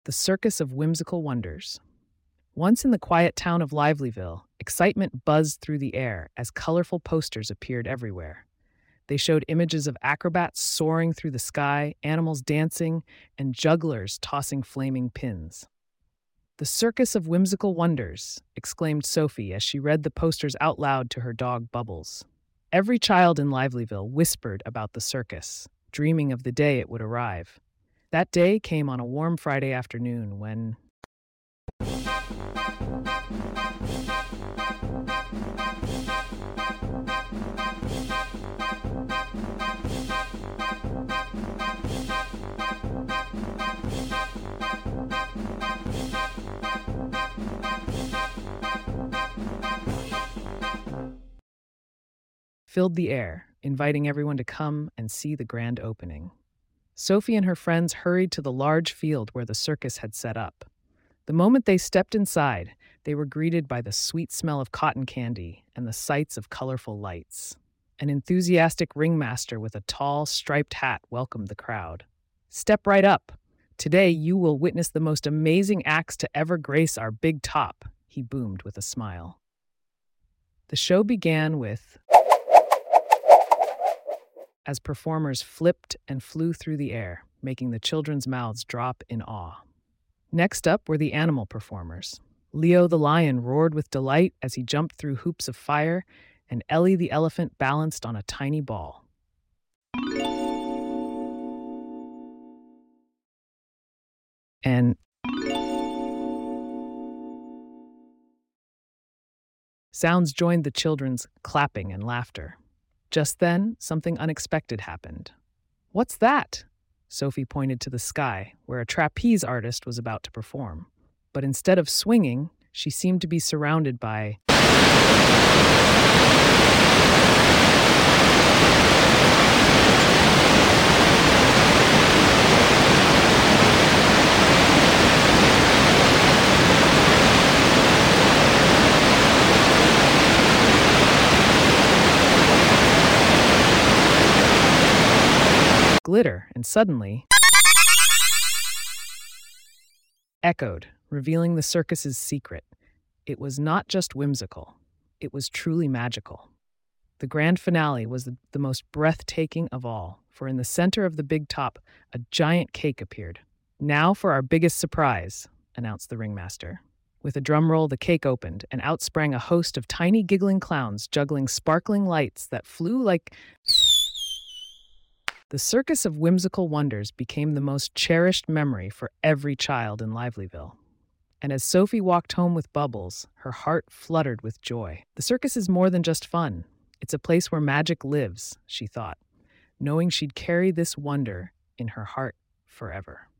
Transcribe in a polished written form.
The Circus of Whimsical Wonders. Once in the quiet town of Livelyville, excitement buzzed through the air as colorful posters appeared everywhere. They showed images of acrobats soaring through the sky, animals dancing, and jugglers tossing flaming pins. "The Circus of Whimsical Wonders," exclaimed Sophie as she read the posters out loud to her dog Bubbles. Every child in Livelyville whispered about the circus, dreaming of the day it would arrive. That day came on a warm Friday afternoon when filled the air, inviting everyone to come and see the grand opening. Sophie and her friends hurried to the large field where the circus had set up. The moment they stepped inside, they were greeted by the sweet smell of cotton candy and the sights of colorful lights. An enthusiastic ringmaster with a tall, striped hat welcomed the crowd. "Step right up. Today you will witness the most amazing acts to ever grace our big top," he boomed with a smile. The show began with as performers flipped and flew through the air, making the children's mouths drop in awe. Next up were the animal performers. Leo the lion roared with delight as he jumped through hoops of fire, and Ellie the elephant balanced on a tiny ball. And sounds joined the children's clapping and laughter. Just then, something unexpected happened. "What's that?" Sophie pointed to the sky, where a trapeze artist was about to perform. But instead of swinging, she seemed to be surrounded by glitter, and suddenly echoed, revealing the circus's secret. It was not just whimsical, it was truly magical. The grand finale was the most breathtaking of all, for in the center of the big top, a giant cake appeared. "Now for our biggest surprise," announced the ringmaster. With a drum roll, the cake opened, and out sprang a host of tiny giggling clowns juggling sparkling lights that flew like... The Circus of Whimsical Wonders became the most cherished memory for every child in Livelyville. And as Sophie walked home with Bubbles, her heart fluttered with joy. The circus is more than just fun. It's a place where magic lives, she thought, knowing she'd carry this wonder in her heart forever.